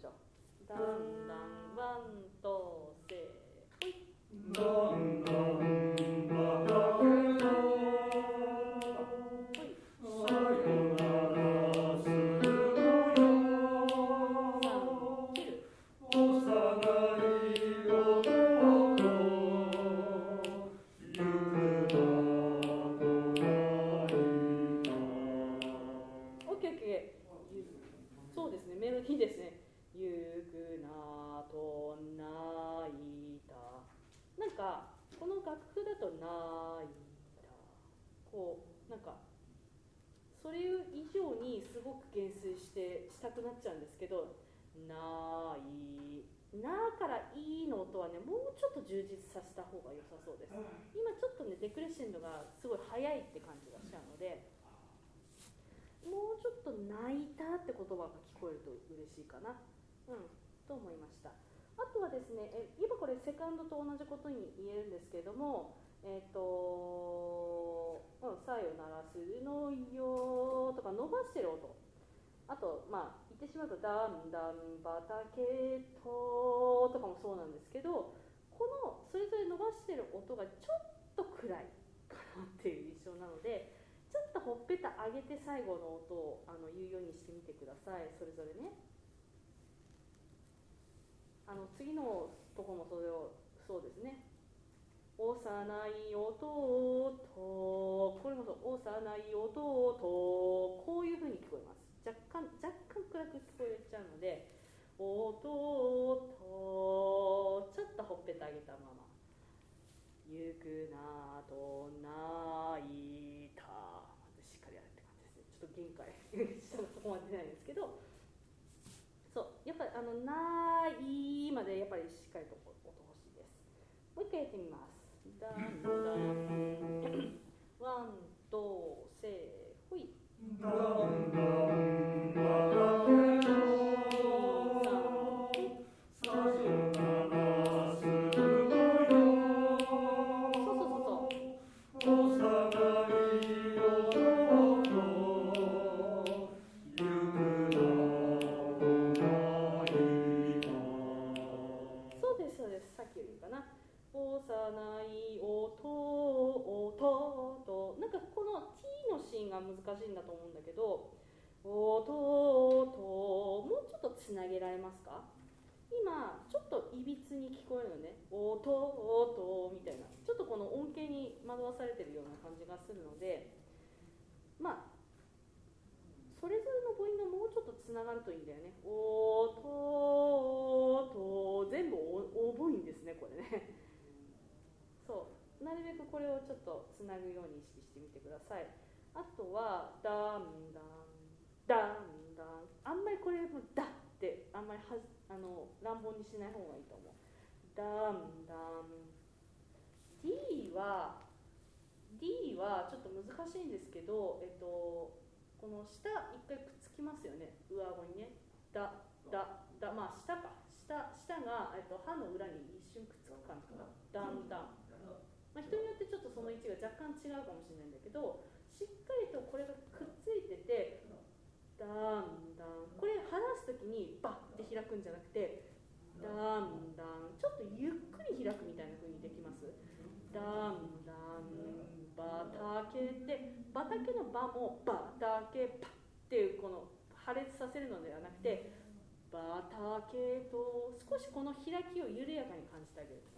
しょう。だんだんワンとせほい。 だんだん畑のさよならするよ。幼い男行くなと泣いた。 オッケーオッケー。そうですね、メロディーですね。行くなと泣いた。なんかこの楽譜だと泣いた、こうなんかそれ以上にすごく減衰したくなっちゃうんですけど、ないなからいいの音はね、もうちょっと充実させた方が良さそうです。今ちょっとねデクレッシェンドがすごい速いって感じがしちゃうので、もうちょっと泣いたって言葉が聞こえると嬉しいかな、と思いました。あとはですね、今これセカンドと同じことに言えるんですけれども、さよならするのよとか伸ばしてる音、あと言ってしまうとだんだん畑ととかもそうなんですけど、このそれぞれ伸ばしてる音がちょっと暗いかなっていう印象なので、ちょっとほっぺた上げて最後の音を言うようにしてみてください。それぞれね、次のとこもそうですね。幼い音と、これもそう、幼い音と、こういう風に聞こえます。若干暗く聞こえちゃうので、音とちょっとほっぺた上げたまま、行くなと泣いた、しっかりやるって感じですね。ちょっと限界下のとこまで出ないんですけど、そうやっぱりないまでやっぱりしっかりと音欲しいです。もう一回やってみます。だんだんワンとせほい。 だんだん畑のさよならするのよ。幼い男行くなと泣いた。 そうですそうです、さっきよりかな。幼い音と、なんかこの T のシーンが難しいんだと思うんだけど、音ともうちょっとつなげられますか？今ちょっといびつに聞こえるのね、音みたいな、ちょっとこの音形に惑わされてるような感じがするので、それぞれの母音がもうちょっとつながるといいんだよね。音と全部お母音ですね、これね。そうなるべくこれをちょっとつなぐように意識してみてください。あとはだんだんだんだん、あんまりこれもだってあんまり乱暴にしない方がいいと思う。だんだん D はちょっと難しいんですけど、この下一回くっつきますよね、上顎にね。下が、歯の裏に一瞬くっつく感じかな。だんだん、人によってちょっとその位置が若干違うかもしれないんだけど、しっかりとこれがくっついてて、だんだん、これ離す時にバッて開くんじゃなくて、だんだんちょっとゆっくり開くみたいな風にできます。だんだん畑で、畑の場も畑パッっていうこの破裂させるのではなくて、畑と少しこの開きを緩やかに感じてあげるって